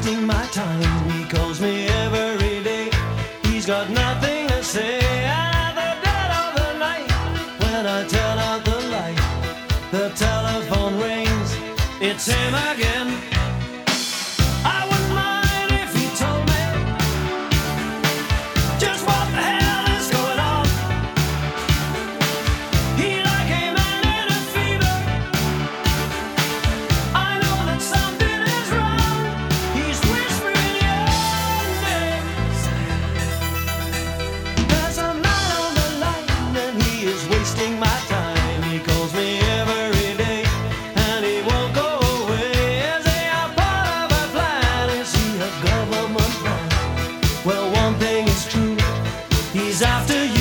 wasting my time. He calls me every day. He's got nothing to say. And at the dead of the night, when I turn out the light, the telephone rings. It's him again. I wouldn't mind if he told me just what the hell is going on. He like a man in a fever. I know that something is wrong. He's whispering your name. There's a man on the line and he is wasting my time. He calls me every day and he won't go away. Is he a part of a plan? Is he a government man? Well, one thing is true, he's after you.